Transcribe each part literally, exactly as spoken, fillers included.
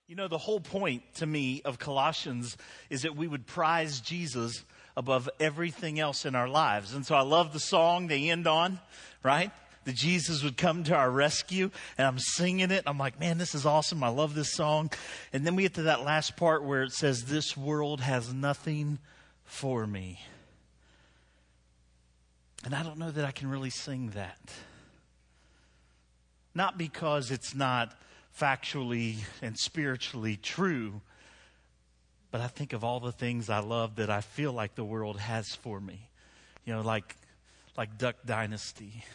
You know, the whole point to me of Colossians is that we would prize Jesus above everything else in our lives. And so I love the song they end on, right? That Jesus would come to our rescue. And I'm singing it. I'm like, man, this is awesome. I love this song. And then we get to that last part where it says, this world has nothing for me. And I don't know that I can really sing that. Not because it's not factually and spiritually true, but I think of all the things I love that I feel like the world has for me. You know, like like Duck Dynasty.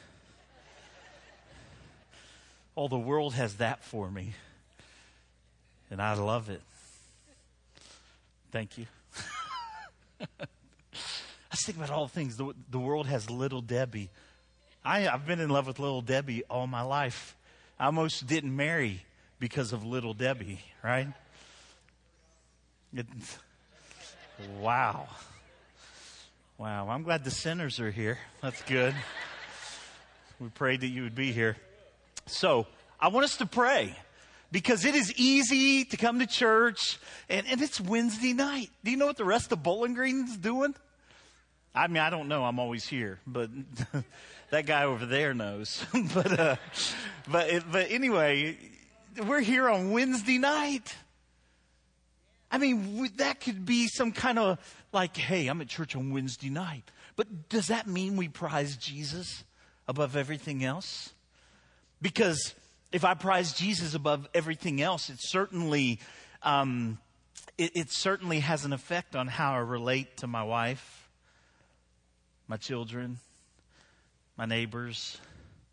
Oh, the world has that for me. And I love it. Thank you. I just think about all the things. The, the world has Little Debbie. I, I've been in love with Little Debbie all my life. I almost didn't marry because of Little Debbie, right? It, wow. Wow. I'm glad the sinners are here. That's good. We prayed that you would be here. So I want us to pray because it is easy to come to church and, and it's Wednesday night. Do you know what the rest of Bowling Green's doing? I mean, I don't know. I'm always here, but that guy over there knows. but, uh, but, it, but anyway, we're here on Wednesday night. I mean, that could be some kind of like, hey, I'm at church on Wednesday night. But does that mean we prize Jesus above everything else? Because if I prize Jesus above everything else, it certainly, um, it, it certainly has an effect on how I relate to my wife, my children, my neighbors.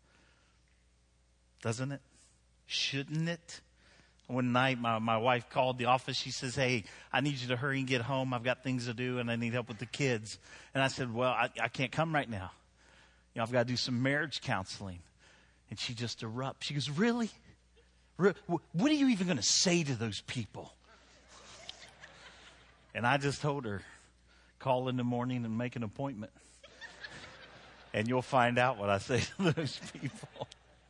Doesn't it? Shouldn't it? One night, my, my wife called the office. She says, hey, I need you to hurry and get home. I've got things to do and I need help with the kids. And I said, well, I, I can't come right now. You know, I've got to do some marriage counseling. And she just erupts. She goes, really? Re- what are you even going to say to those people? And I just told her, call in the morning and make an appointment. And you'll find out what I say to those people.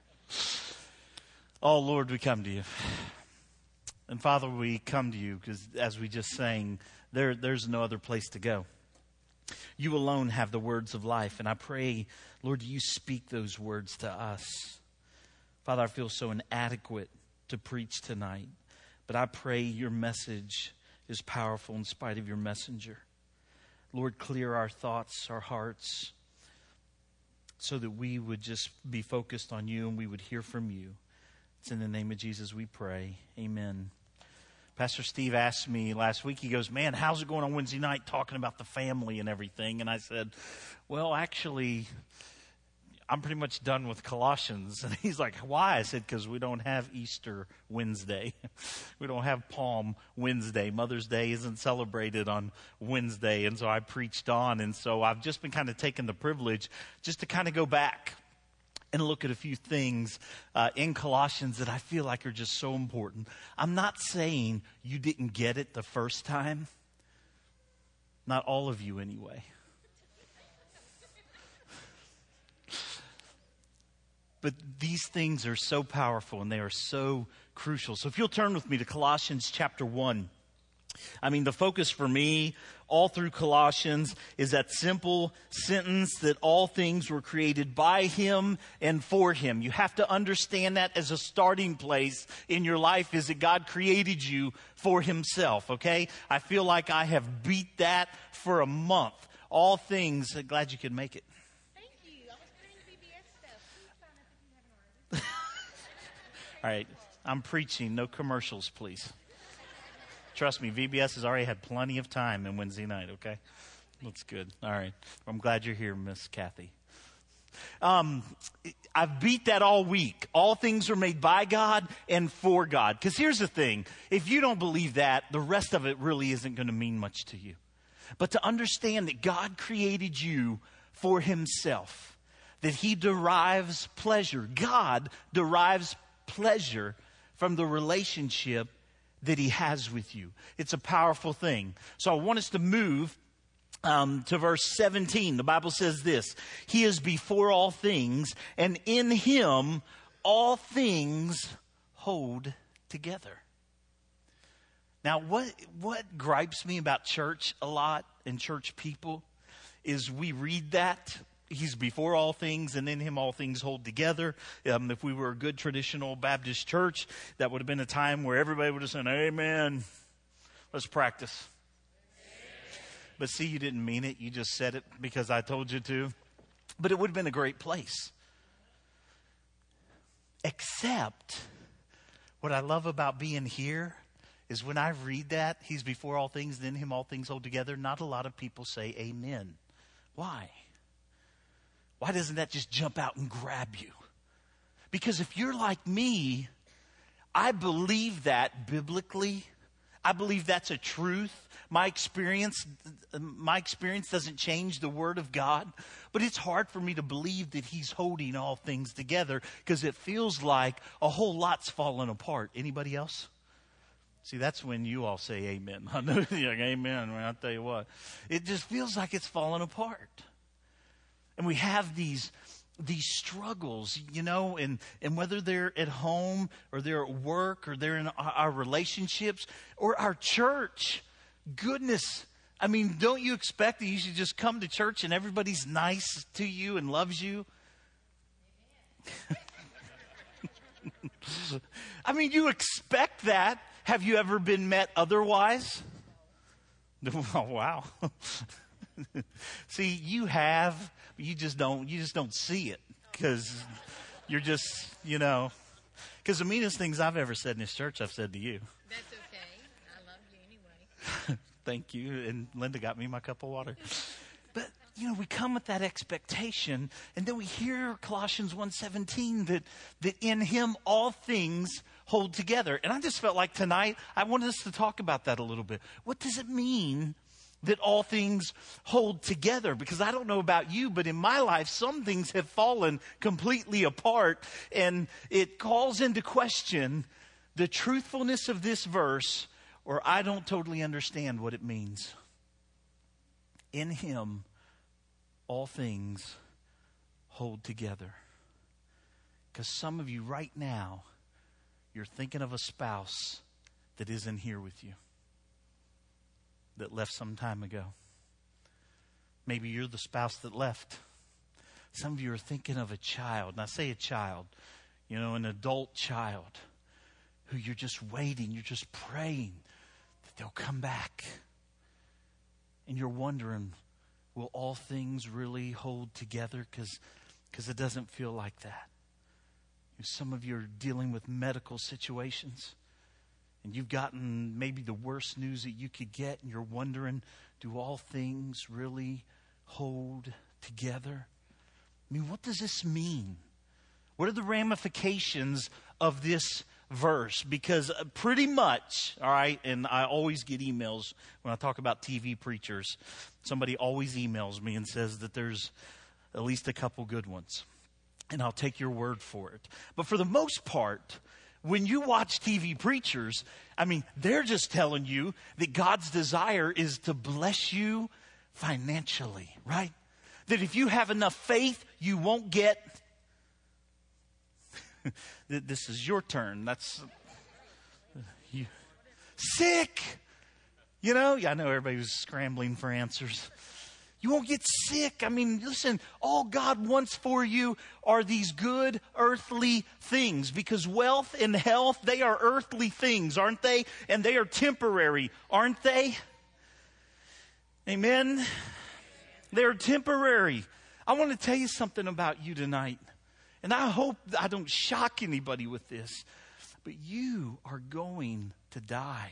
Oh, Lord, we come to you. And Father, we come to you because as we just sang, there, there's no other place to go. You alone have the words of life. And I pray, Lord, you speak those words to us. Father, I feel so inadequate to preach tonight. But I pray your message is powerful in spite of your messenger. Lord, clear our thoughts, our hearts, so that we would just be focused on you and we would hear from you. It's in the name of Jesus we pray. Amen. Pastor Steve asked me last week, he goes, man, how's it going on Wednesday night talking about the family and everything? And I said, well, actually, I'm pretty much done with Colossians. And he's like, why? I said, because we don't have Easter Wednesday. We don't have Palm Wednesday. Mother's Day isn't celebrated on Wednesday. And so I preached on. And so I've just been kind of taking the privilege just to kind of go back and look at a few things uh, in Colossians that I feel like are just so important. I'm not saying you didn't get it the first time. Not all of you anyway. But these things are so powerful and they are so crucial. So if you'll turn with me to Colossians chapter one. I mean, the focus for me all through Colossians is that simple sentence that all things were created by him and for him. You have to understand that as a starting place in your life is that God created you for himself, okay? I feel like I have beat that for a month. All things, glad you could make it. Thank you. I was putting the V B S stuff. Please sign up if you haven't already. All right, I'm preaching. No commercials, please. Trust me, V B S has already had plenty of time in Wednesday night, okay? That's good. All right. I'm glad you're here, Miss Kathy. Um, I've beat that all week. All things are made by God and for God. Because here's the thing. If you don't believe that, the rest of it really isn't going to mean much to you. But to understand that God created you for himself, that he derives pleasure. God derives pleasure from the relationship that he has with you. It's a powerful thing. So I want us to move um, to verse seventeen. The Bible says this: he is before all things, and in him all things hold together. Now, what what gripes me about church a lot and church people is we read that. He's before all things, and in him all things hold together. Um, if we were a good traditional Baptist church, that would have been a time where everybody would have said, amen. Let's practice. But see, you didn't mean it. You just said it because I told you to. But it would have been a great place. Except, what I love about being here is when I read that, he's before all things, and in him all things hold together, not a lot of people say amen. Why? Why doesn't that just jump out and grab you? Because if you're like me, I believe that biblically. I believe that's a truth. My experience, my experience doesn't change the Word of God, but it's hard for me to believe that He's holding all things together because it feels like a whole lot's falling apart. Anybody else? See, that's when you all say amen. I know you're like, amen. Man, I'll tell you what. It just feels like it's falling apart. And we have these these struggles, you know, and, and whether they're at home or they're at work or they're in our, our relationships or our church. Goodness, I mean, don't you expect that you should just come to church and everybody's nice to you and loves you? I mean, you expect that. Have you ever been met otherwise? Oh, wow. See, you have, but you just don't, you just don't see it because you're just, you know, because the meanest things I've ever said in this church, I've said to you. That's okay. I love you anyway. Thank you. And Linda got me my cup of water. But, you know, we come with that expectation, and then we hear Colossians one seventeen that, that in him all things hold together. And I just felt like tonight I wanted us to talk about that a little bit. What does it mean that all things hold together? Because I don't know about you, but in my life, some things have fallen completely apart, and it calls into question the truthfulness of this verse, or I don't totally understand what it means. In him, all things hold together. Because some of you right now, you're thinking of a spouse that isn't here with you, that left some time ago. Maybe you're the spouse that left. Some of you are thinking of a child, and I say a child, you know, an adult child who you're just waiting, you're just praying that they'll come back. And you're wondering, will all things really hold together? Because because it doesn't feel like that. Some of you are dealing with medical situations, and you've gotten maybe the worst news that you could get, and you're wondering, do all things really hold together? I mean, what does this mean? What are the ramifications of this verse? Because pretty much, all right, and I always get emails when I talk about T V preachers. Somebody always emails me and says that there's at least a couple good ones. And I'll take your word for it. But for the most part, when you watch T V preachers, I mean, they're just telling you that God's desire is to bless you financially, right? That if you have enough faith, you won't get... This is your turn. That's... you sick! You know, yeah, I know everybody was scrambling for answers. You won't get sick. I mean, listen, all God wants for you are these good earthly things, because wealth and health, they are earthly things, aren't they? And they are temporary, aren't they? Amen? They're temporary. I want to tell you something about you tonight, and I hope I don't shock anybody with this, but you are going to die.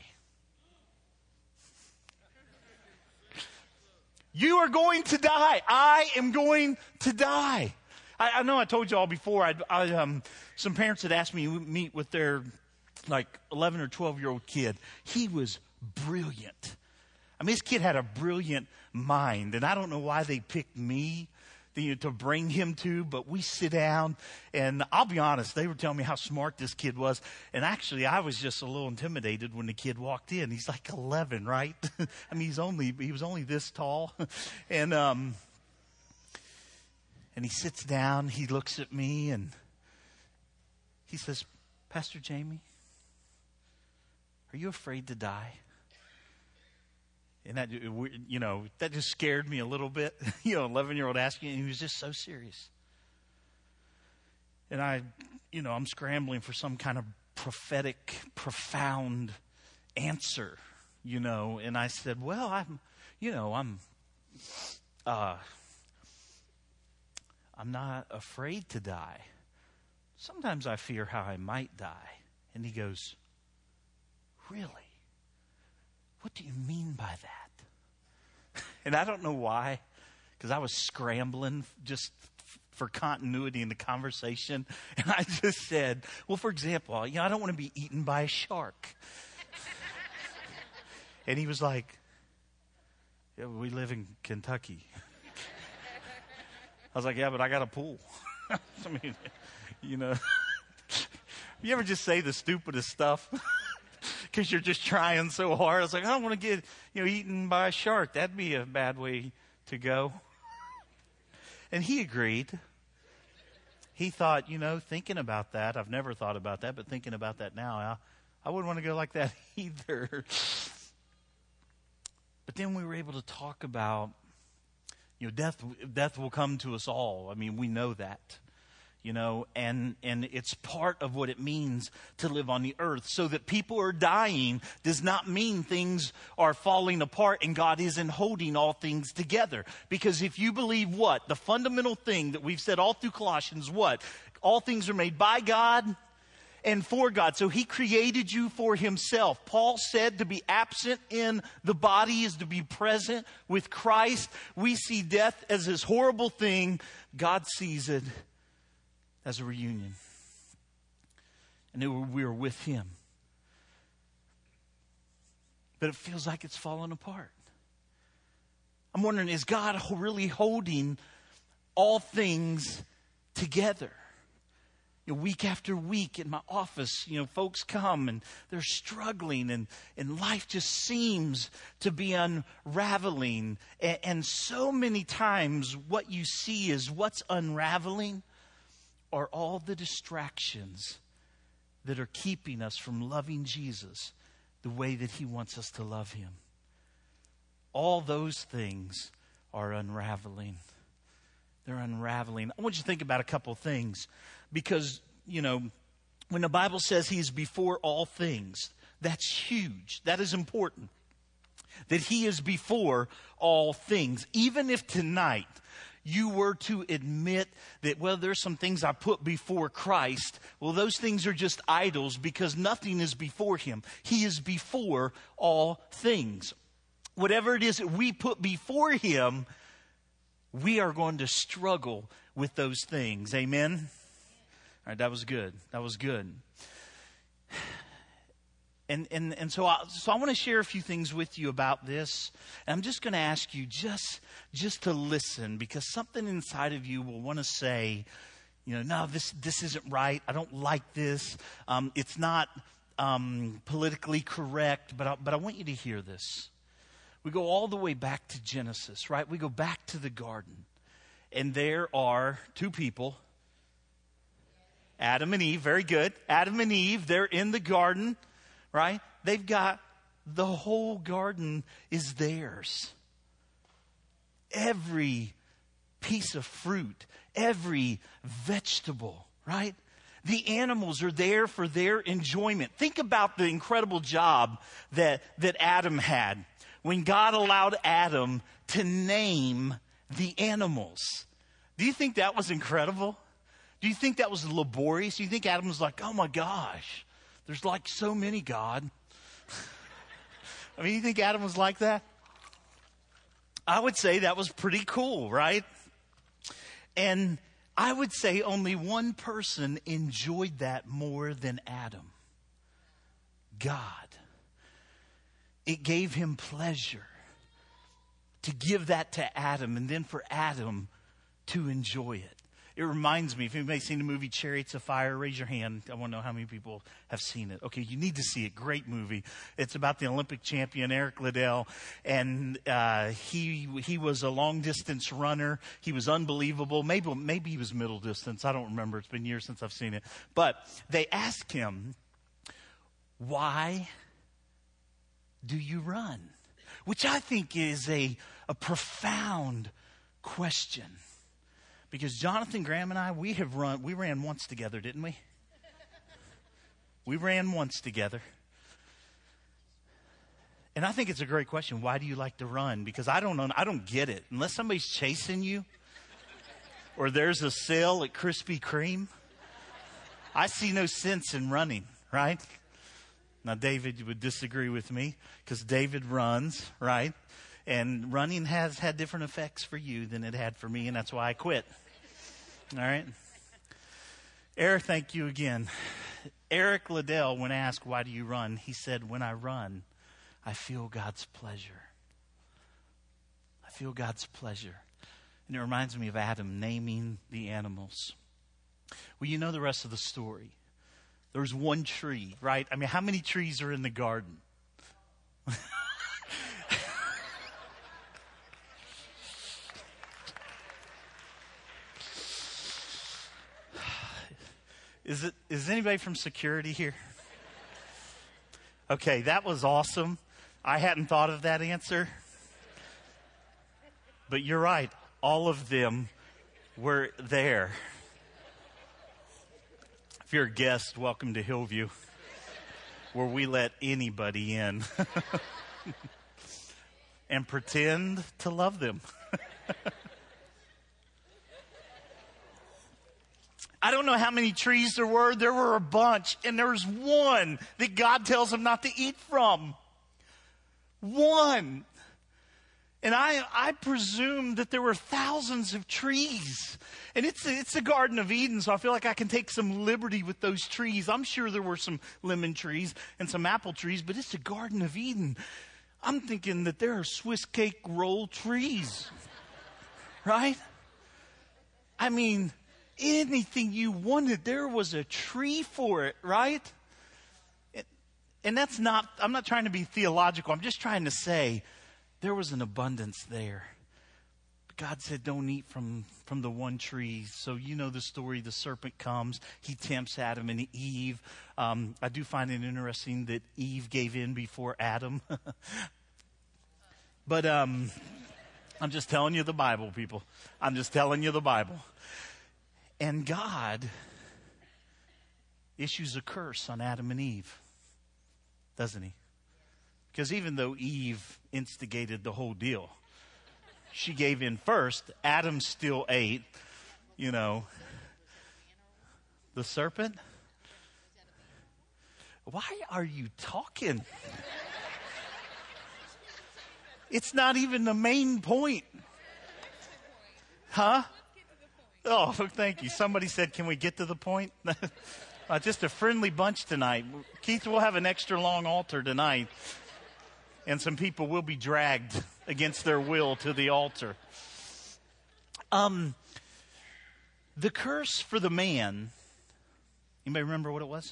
You are going to die. I am going to die. I, I know I told you all before. I, I, um, some parents had asked me to meet with their like eleven or twelve year old kid. He was brilliant. I mean, this kid had a brilliant mind, and I don't know why they picked me to, to bring him to, but we sit down, and I'll be honest, they were telling me how smart this kid was, and actually I was just a little intimidated when the kid walked in. He's like eleven, right? I mean, he's only, he was only this tall, and, um, and he sits down, he looks at me, and he says, Pastor Jamie, are you afraid to die? And that, you know, that just scared me a little bit. You know, eleven-year-old asking, and he was just so serious. And I, you know, I'm scrambling for some kind of prophetic, profound answer, you know. And I said, well, I'm, you know, I'm, uh, I'm not afraid to die. Sometimes I fear how I might die. And he goes, really? What do you mean by that? And I don't know why, because I was scrambling just f- for continuity in the conversation. And I just said, well, for example, you know, I don't want to be eaten by a shark. And he was like, yeah, we live in Kentucky. I was like, yeah, but I got a pool. I mean, you know, you ever just say the stupidest stuff because you're just trying so hard? I was like, I don't want to get, you know, eaten by a shark. That'd be a bad way to go. And he agreed. He thought, you know, thinking about that, I've never thought about that, but thinking about that now, I, I wouldn't want to go like that either. But then we were able to talk about, you know, death, death will come to us all. I mean, we know that. You know, and, and it's part of what it means to live on the earth. So that people are dying does not mean things are falling apart and God isn't holding all things together. Because if you believe what? The fundamental thing that we've said all through Colossians, what? All things are made by God and for God. So he created you for himself. Paul said to be absent in the body is to be present with Christ. We see death as this horrible thing. God sees it as a reunion. And we were with him. But it feels like it's fallen apart. I'm wondering, is God really holding all things together? You know, week after week in my office, you know, folks come and they're struggling and, and life just seems to be unraveling. And, and so many times what you see is what's unraveling are all the distractions that are keeping us from loving Jesus the way that he wants us to love him. All those things are unraveling. They're unraveling. I want you to think about a couple of things because, you know, when the Bible says he's before all things, that's huge. That is important. That he is before all things. Even if tonight you were to admit that, well, there's some things I put before Christ. Well, those things are just idols because nothing is before him. He is before all things. Whatever it is that we put before him, we are going to struggle with those things. Amen? All right, that was good. That was good. And and and so I, so I want to share a few things with you about this. And I'm just going to ask you just just to listen because something inside of you will want to say, you know, no, this this isn't right. I don't like this. Um, it's not um, politically correct. But I, but I want you to hear this. We go all the way back to Genesis, right? We go back to the garden, and there are two people, Adam and Eve. Very good, Adam and Eve. They're in the garden. Right? They've got the whole garden is theirs. Every piece of fruit, every vegetable, right? The animals are there for their enjoyment. Think about the incredible job that, that Adam had when God allowed Adam to name the animals. Do you think that was incredible? Do you think that was laborious? Do you think Adam was like, oh my gosh, there's like so many, God. I mean, you think Adam was like that? I would say that was pretty cool, right? And I would say only one person enjoyed that more than Adam. God. It gave him pleasure to give that to Adam and then for Adam to enjoy it. It reminds me, if anybody's seen the movie Chariots of Fire, raise your hand. I want to know how many people have seen it. Okay, you need to see it. Great movie. It's about the Olympic champion, Eric Liddell. And uh, he he was a long-distance runner. He was unbelievable. Maybe, maybe he was middle distance. I don't remember. It's been years since I've seen it. But they asked him, why do you run? which I think is a, a profound question. Because Jonathan Graham and I, we have run, we ran once together, didn't we? We ran once together. And I think it's a great question. Why do you like to run? Because I don't know, I don't get it. Unless somebody's chasing you, or there's a sale at Krispy Kreme, I see no sense in running, right? Now, David would disagree with me because David runs, right? And running has had different effects for you than it had for me, and that's why I quit. All right? Eric, thank you again. Eric Liddell, when asked, why do you run? He said, when I run, I feel God's pleasure. I feel God's pleasure. And it reminds me of Adam naming the animals. Well, you know the rest of the story. There was one tree, right? I mean, how many trees are in the garden? Is it, is anybody from security here? Okay, that was awesome. I hadn't thought of that answer. But you're right. All of them were there. If you're a guest, welcome to Hillview, where we let anybody in and pretend to love them. I don't know how many trees there were. There were a bunch. And there was one that God tells them not to eat from. One. And I, I presume that there were thousands of trees. And it's a, it's a Garden of Eden, so I feel like I can take some liberty with those trees. I'm sure there were some lemon trees and some apple trees, but it's a Garden of Eden. I'm thinking that there are Swiss cake roll trees. Right? I mean, anything you wanted, there was a tree for it, right? And that's not, I'm not trying to be theological. I'm just trying to say there was an abundance there. But God said, don't eat from, from the one tree. So you know the story. The serpent comes. He tempts Adam and Eve. Um, I do find it interesting that Eve gave in before Adam. But um, I'm just telling you the Bible, people. I'm just telling you the Bible. And God issues a curse on Adam and Eve, doesn't he? Because even though Eve instigated the whole deal, she gave in first. Adam still ate, you know. The serpent? Why are you talking? It's not even the main point. Huh? Oh, thank you. Somebody said, can we get to the point? uh, just a friendly bunch tonight. Keith, we'll have an extra long altar tonight. And some people will be dragged against their will to the altar. Um, the curse for the man, anybody remember what it was?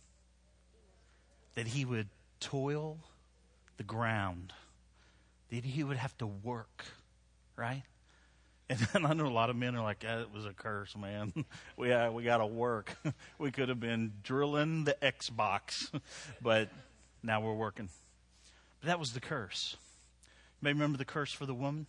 That he would toil the ground. That he would have to work, right? And I know a lot of men are like, yeah, it was a curse, man. we uh, we got to work. We could have been drilling the Xbox, but now we're working. But that was the curse. You may remember the curse for the woman?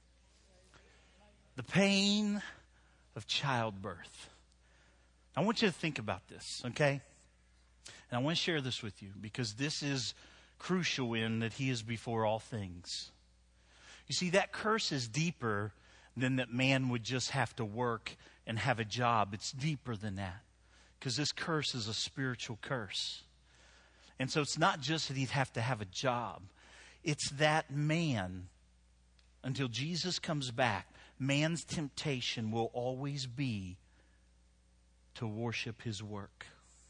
The pain of childbirth. I want you to think about this, okay? And I want to share this with you because this is crucial in that he is before all things. You see, that curse is deeper than that man would just have to work and have a job. It's deeper than that because this curse is a spiritual curse. And so it's not just that he'd have to have a job. It's that man, until Jesus comes back, man's temptation will always be to worship his work.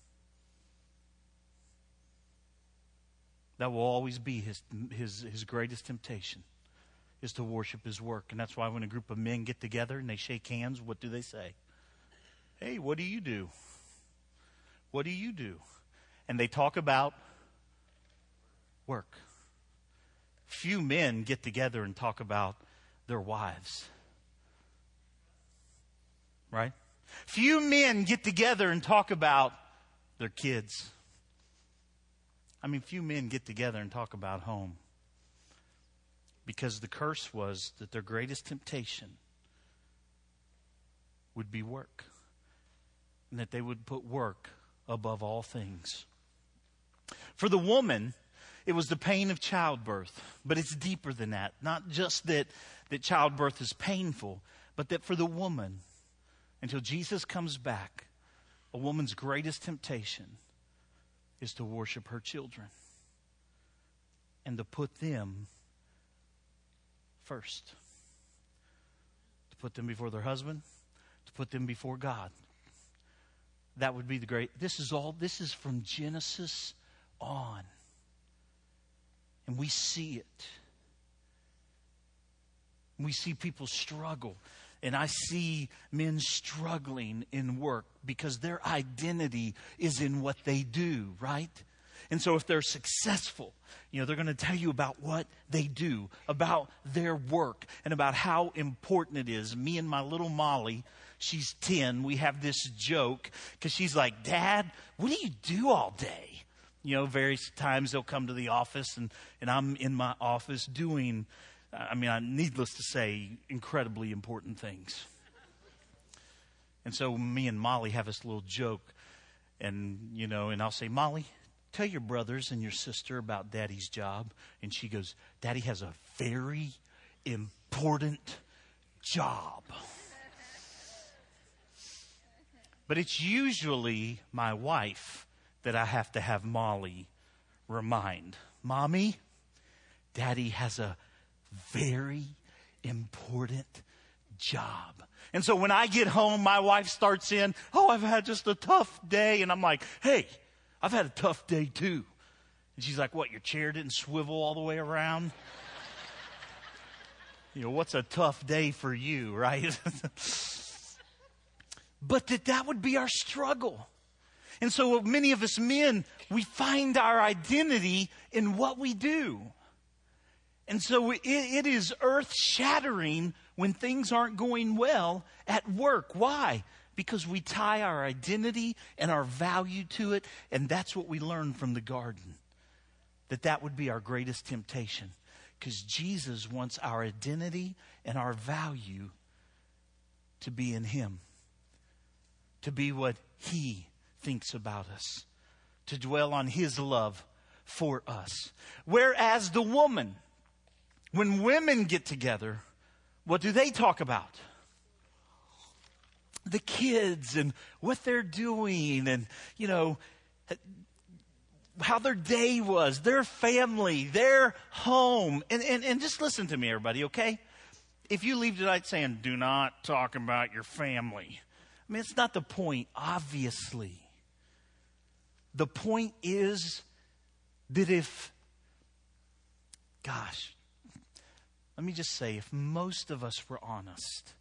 That will always be his, his, his greatest temptation, is to worship his work. And that's why when a group of men get together and they shake hands, what do they say? Hey, what do you do? What do you do? And they talk about work. Few men get together and talk about their wives. Right? Few men get together and talk about their kids. I mean, few men get together and talk about home. Because the curse was that their greatest temptation would be work. And that they would put work above all things. For the woman, it was the pain of childbirth. But it's deeper than that. Not just that, that childbirth is painful, but that for the woman, until Jesus comes back, a woman's greatest temptation is to worship her children. And to put them first. To put them before their husband. To put them before God. That would be the great. This is all, this is from Genesis on. And we see it. We see people struggle. And I see men struggling in work because their identity is in what they do, right? And so if they're successful, you know, they're going to tell you about what they do, about their work, and about how important it is. Me and my little Molly, she's ten, we have this joke because she's like, Dad, what do you do all day? You know, various times they'll come to the office and, and I'm in my office doing, I mean, needless to say, incredibly important things. And so me and Molly have this little joke and, you know, and I'll say, Molly, tell your brothers and your sister about Daddy's job. And she goes, Daddy has a very important job. But it's usually my wife that I have to have Molly remind. Mommy, Daddy has a very important job. And so when I get home, my wife starts in, oh, I've had just a tough day. And I'm like, hey, I've had a tough day too. And she's like, what, your chair didn't swivel all the way around? You know, what's a tough day for you, right? But that that would be our struggle. And so many of us men, we find our identity in what we do. And so it, it is earth-shattering when things aren't going well at work. Why? Because we tie our identity and our value to it, and that's what we learned from the garden. That that would be our greatest temptation. Because Jesus wants our identity and our value to be in Him. To be what He thinks about us. To dwell on His love for us. Whereas the woman, when women get together, what do they talk about? The kids and what they're doing and, you know, how their day was, their family, their home. And, and, and just listen to me, everybody, okay? If you leave tonight saying, do not talk about your family. I mean, it's not the point, obviously. The point is that if, gosh, let me just say, if most of us were honest,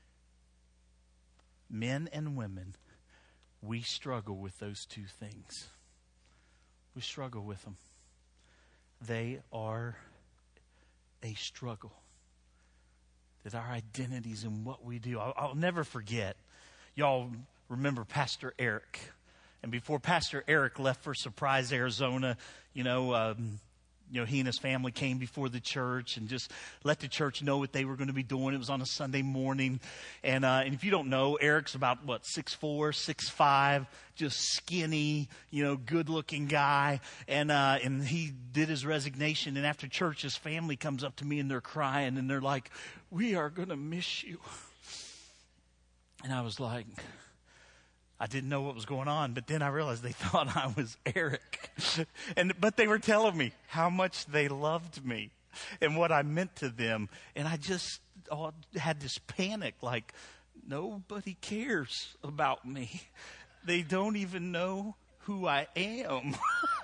men and women, we struggle with those two things. We struggle with them. They are a struggle. That our identities and what we do. I'll, I'll never forget. Y'all remember Pastor Eric. And before Pastor Eric left for Surprise, Arizona, you know, um, you know, he and his family came before the church and just let the church know what they were going to be doing. It was on a Sunday morning. And uh, and if you don't know, Eric's about, what, six four, six five, just skinny, you know, good-looking guy. And uh, and he did his resignation. And after church, his family comes up to me and they're crying. And they're like, we are going to miss you. And I was like, I didn't know what was going on, but then I realized they thought I was Eric. and But they were telling me how much they loved me and what I meant to them. And I just oh, had this panic, like, nobody cares about me. They don't even know who I am.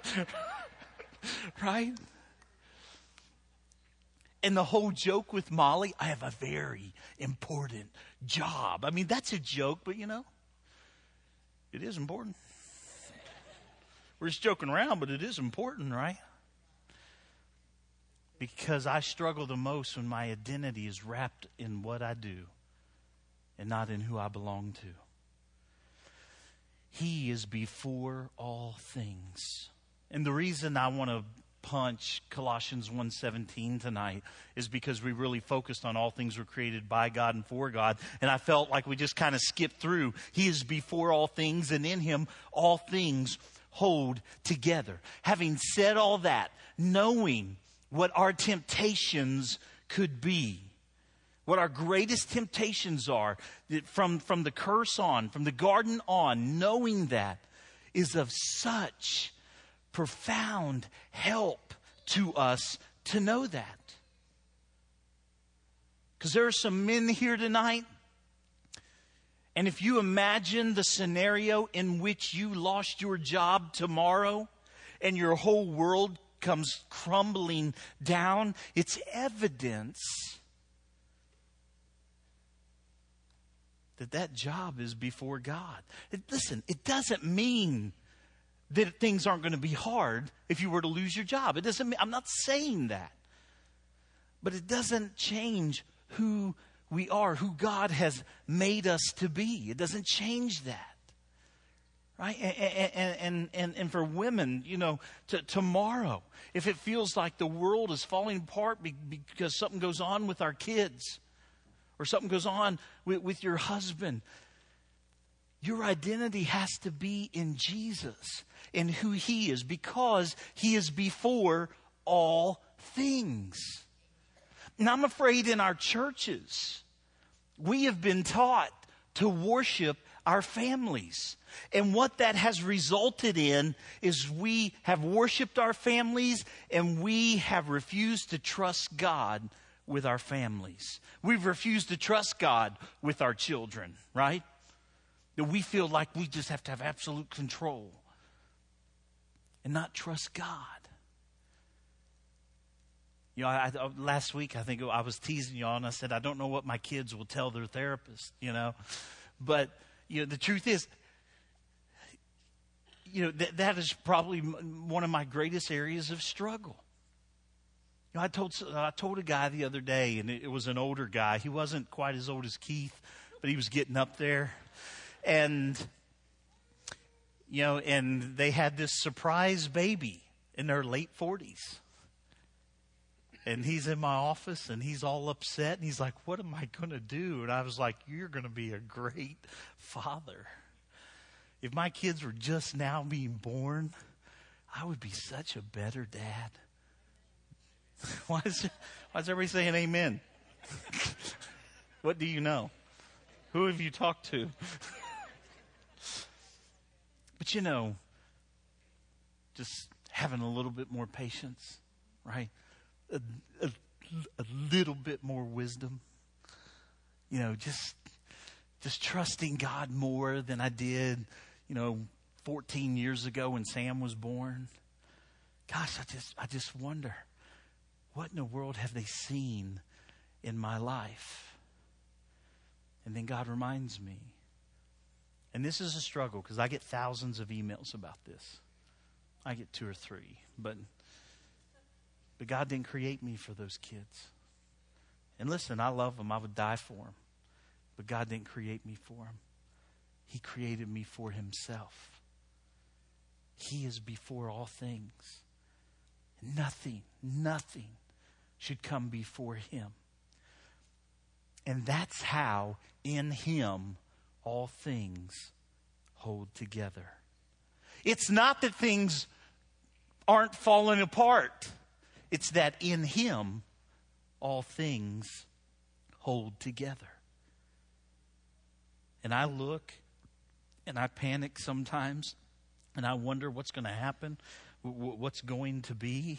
Right? And the whole joke with Molly, I have a very important job. I mean, that's a joke, but you know, it is important. We're just joking around, but it is important, right? Because I struggle the most when my identity is wrapped in what I do and not in who I belong to. He is before all things. And the reason I want to punch Colossians one seventeen tonight is because we really focused on all things were created by God and for God. And I felt like we just kind of skipped through. He is before all things, and in him all things hold together. Having said all that, knowing what our temptations could be, what our greatest temptations are, from, from the curse on, from the garden on, knowing that is of such profound help to us to know that. Because there are some men here tonight, and if you imagine the scenario in which you lost your job tomorrow and your whole world comes crumbling down, it's evidence that that job is before God. It, listen, it doesn't mean that things aren't going to be hard if you were to lose your job. It doesn't mean, I'm not saying that. But it doesn't change who we are, who God has made us to be. It doesn't change that. Right? And, and, and, and, and for women, you know, t- tomorrow, if it feels like the world is falling apart be- because something goes on with our kids, or something goes on with, with your husband, your identity has to be in Jesus and who he is, because he is before all things. And I'm afraid in our churches, we have been taught to worship our families. And what that has resulted in is we have worshiped our families, and we have refused to trust God with our families. We've refused to trust God with our children, right? That we feel like we just have to have absolute control and not trust God. You know, I, I, last week I think I was teasing y'all, and I said, I don't know what my kids will tell their therapist, you know. But, you know, the truth is, you know, th- that is probably one of my greatest areas of struggle. You know, I told I told a guy the other day, and it, it was an older guy. He wasn't quite as old as Keith, but he was getting up there. And, you know, and they had this surprise baby in their late forties. And he's in my office, and he's all upset, and he's like, what am I going to do? And I was like, you're going to be a great father. If my kids were just now being born, I would be such a better dad. Why is, why is everybody saying amen? What do you know? Who have you talked to? But you know, just having a little bit more patience, right? A, a, a little bit more wisdom. You know, just just trusting God more than I did, you know, fourteen years ago when Sam was born. Gosh, I just I just wonder, what in the world have they seen in my life? And then God reminds me. And this is a struggle because I get thousands of emails about this. I get two or three. But, but God didn't create me for those kids. And listen, I love them. I would die for them. But God didn't create me for them. He created me for himself. He is before all things. Nothing, nothing should come before him. And that's how in him all things hold together. It's not that things aren't falling apart. It's that in him all things hold together. And I look and I panic sometimes, and I wonder what's going to happen, what's going to be.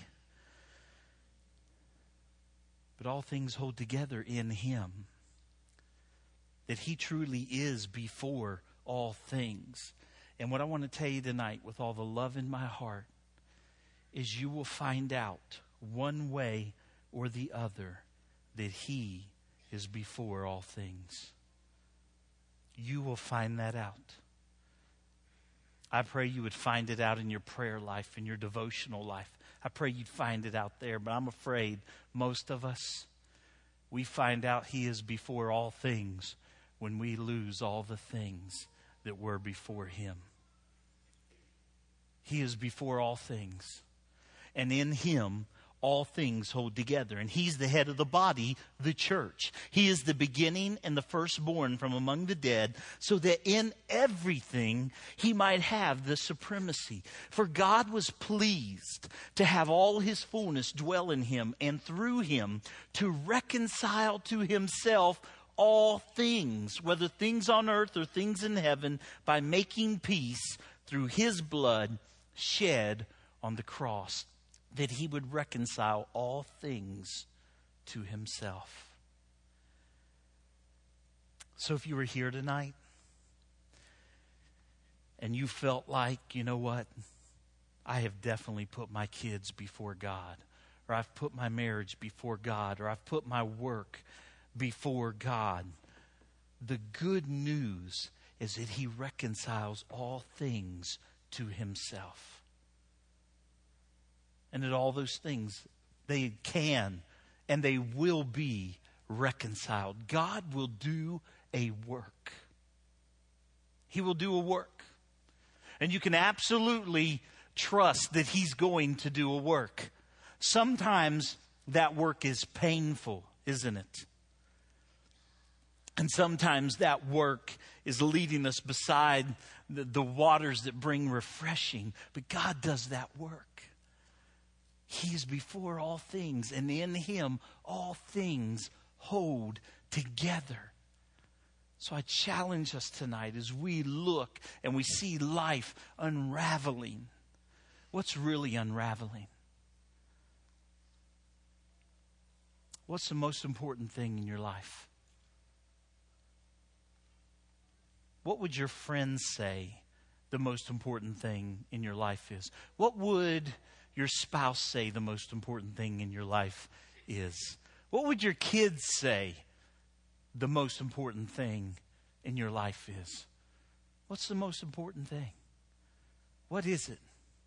But all things hold together in him. That he truly is before all things. And what I want to tell you tonight with all the love in my heart is you will find out one way or the other that he is before all things. You will find that out. I pray you would find it out in your prayer life, in your devotional life. I pray you'd find it out there. But I'm afraid most of us, we find out he is before all things when we lose all the things that were before him. He is before all things. and in him all things hold together. And he's the head of the body, the church. He is the beginning and the firstborn from among the dead, so that in everything he might have the supremacy. For God was pleased to have all his fullness dwell in him, and through him to reconcile to himself all things, whether things on earth or things in heaven, by making peace through his blood shed on the cross, that he would reconcile all things to himself. So if you were here tonight and you felt like, you know what, I have definitely put my kids before God, or I've put my marriage before God, or I've put my work before God, the good news is that he reconciles all things to himself. And that all those things, they can and they will be reconciled. God will do a work. He will do a work. And you can absolutely trust that he's going to do a work. Sometimes that work is painful, isn't it? And sometimes that work is leading us beside the, the waters that bring refreshing. But God does that work. He is before all things, and in him all things hold together. So I challenge us tonight as we look and we see life unraveling. What's really unraveling? What's the most important thing in your life? What would your friends say the most important thing in your life is? What would your spouse say the most important thing in your life is? What would your kids say the most important thing in your life is? What's the most important thing? What is it?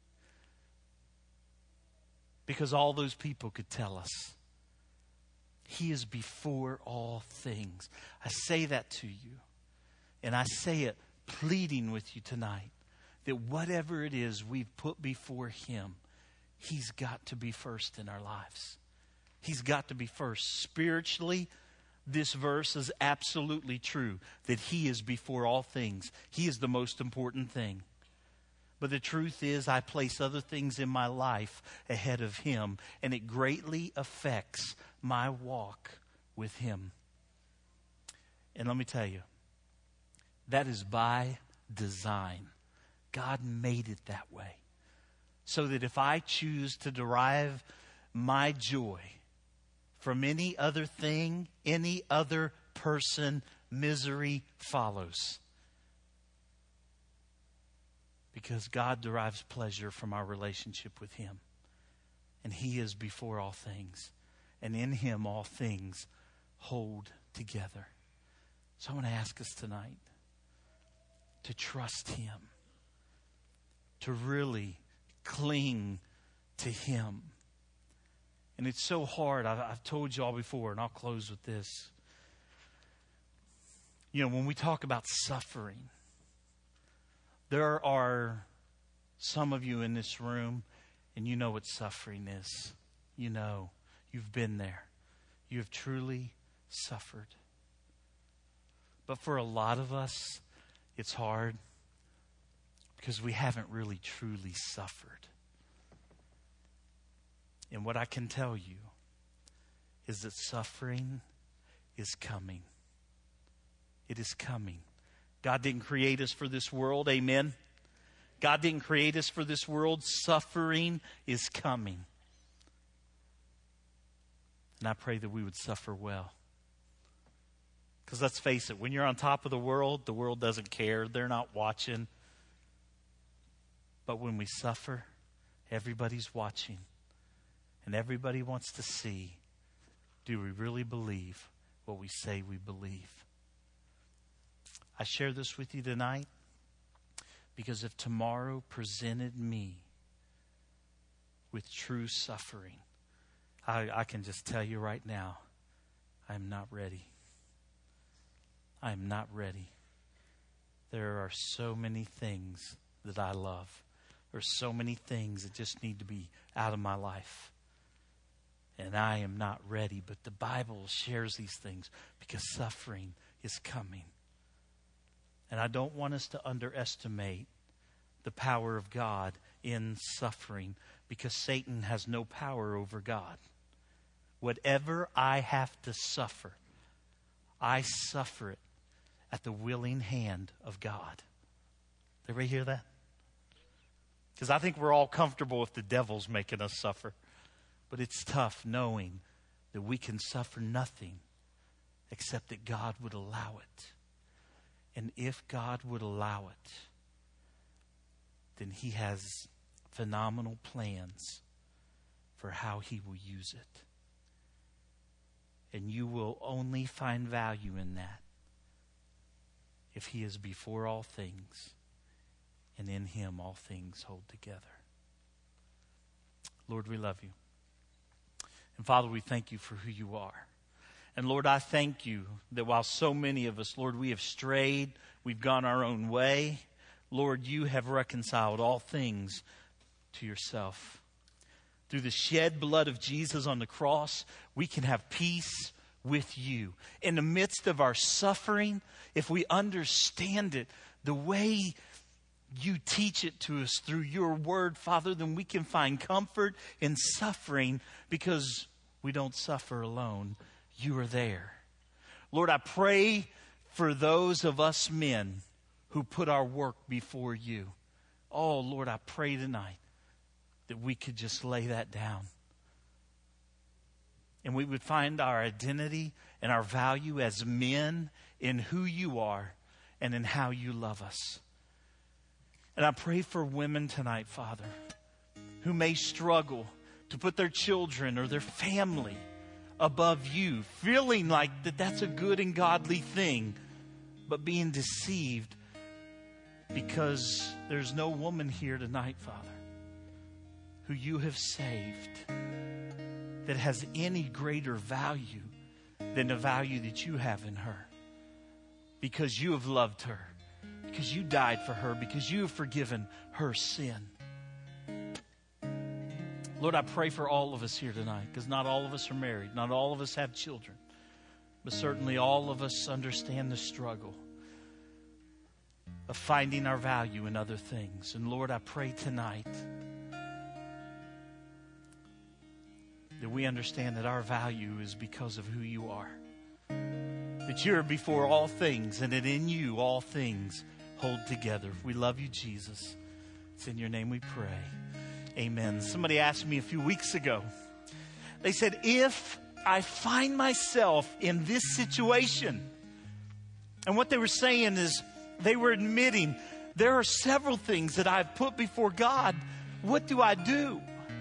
Because all those people could tell us. He is before all things. I say that to you, and I say it pleading with you tonight, that whatever it is we've put before him, he's got to be first in our lives. He's got to be first. Spiritually, this verse is absolutely true, that he is before all things. He is the most important thing. But the truth is, I place other things in my life ahead of him, and it greatly affects my walk with him. And let me tell you, that is by design. God made it that way. So that if I choose to derive my joy from any other thing, any other person, misery follows. Because God derives pleasure from our relationship with him. And he is before all things. And in him all things hold together. So I want to ask us tonight to trust him. To really cling to him. And it's so hard. I've, I've told you all before, and I'll close with this. You know, when we talk about suffering, there are some of you in this room, and you know what suffering is. You know, you've been there. You have truly suffered. But for a lot of us, it's hard. Because we haven't really truly suffered. And what I can tell you is that suffering is coming. It is coming. God didn't create us for this world. Amen. God didn't create us for this world. Suffering is coming. And I pray that we would suffer well. Because let's face it, when you're on top of the world, the world doesn't care. They're not watching. But when we suffer, everybody's watching. And everybody wants to see, do we really believe what we say we believe? I share this with you tonight because if tomorrow presented me with true suffering, I, I can just tell you right now, I'm not ready. I'm not ready. There are so many things that I love. There's so many things that just need to be out of my life. And I am not ready. But the Bible shares these things because suffering is coming. And I don't want us to underestimate the power of God in suffering, because Satan has no power over God. Whatever I have to suffer, I suffer it at the willing hand of God. Did everybody hear that? Because I think we're all comfortable if the devil's making us suffer. But it's tough knowing that we can suffer nothing except that God would allow it. And if God would allow it, then He has phenomenal plans for how He will use it. And you will only find value in that if He is before all things, and in Him all things hold together. Lord, we love You. And Father, we thank You for who You are. And Lord, I thank You that while so many of us, Lord, we have strayed, we've gone our own way, Lord, You have reconciled all things to Yourself. Through the shed blood of Jesus on the cross, we can have peace with You. In the midst of our suffering, if we understand it the way You teach it to us through Your word, Father, then we can find comfort in suffering because we don't suffer alone. You are there. Lord, I pray for those of us men who put our work before You. Oh, Lord, I pray tonight that we could just lay that down. And we would find our identity and our value as men in who You are and in how You love us. And I pray for women tonight, Father, who may struggle to put their children or their family above You, feeling like that that's a good and godly thing, but being deceived because there's no woman here tonight, Father, who You have saved that has any greater value than the value that You have in her. Because You have loved her, because You died for her, because You have forgiven her sin. Lord, I pray for all of us here tonight, because not all of us are married, not all of us have children, but certainly all of us understand the struggle of finding our value in other things. And Lord, I pray tonight that we understand that our value is because of who You are. That You are before all things, and that in You all things hold together. We love You, Jesus. It's in Your name we pray. Amen. Somebody asked me a few weeks ago. They said, if I find myself in this situation, and what they were saying is they were admitting there are several things that I've put before God. What do I do?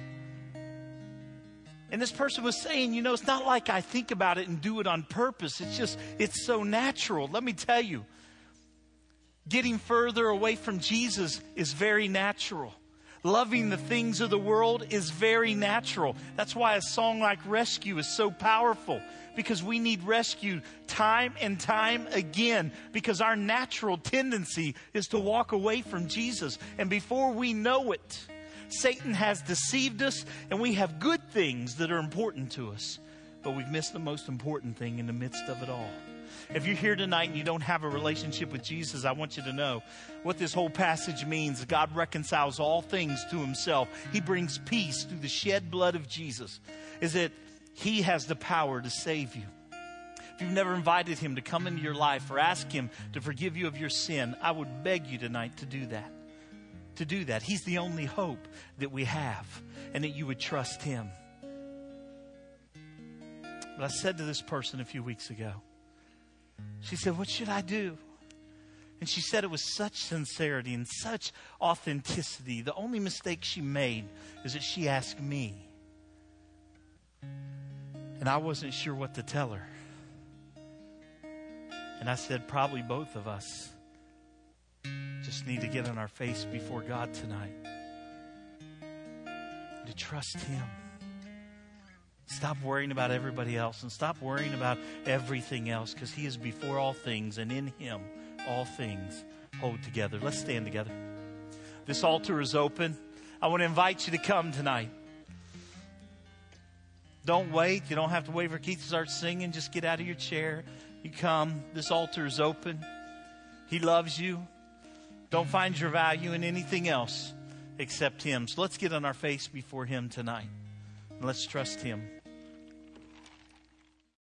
And this person was saying, you know, it's not like I think about it and do it on purpose. It's just, it's so natural. Let me tell you, getting further away from Jesus is very natural. Loving the things of the world is very natural. That's why a song like Rescue is so powerful, because we need rescue time and time again, because our natural tendency is to walk away from Jesus. And before we know it, Satan has deceived us, and we have good things that are important to us, but we've missed the most important thing in the midst of it all. If you're here tonight and you don't have a relationship with Jesus, I want you to know what this whole passage means. God reconciles all things to Himself. He brings peace through the shed blood of Jesus. Is that He has the power to save you. If you've never invited Him to come into your life or ask Him to forgive you of your sin, I would beg you tonight to do that. To do that. He's the only hope that we have, and that you would trust Him. But I said to this person a few weeks ago, she said, what should I do? And she said it with such sincerity and such authenticity. The only mistake she made is that she asked me. And I wasn't sure what to tell her. And I said, probably both of us just need to get on our face before God tonight. To trust Him. Stop worrying about everybody else and stop worrying about everything else, because He is before all things, and in Him all things hold together. Let's stand together. This altar is open. I want to invite you to come tonight. Don't wait. You don't have to wait for Keith to start singing. Just get out of your chair. You come. This altar is open. He loves you. Don't find your value in anything else except Him. So let's get on our face before Him tonight. And let's trust Him.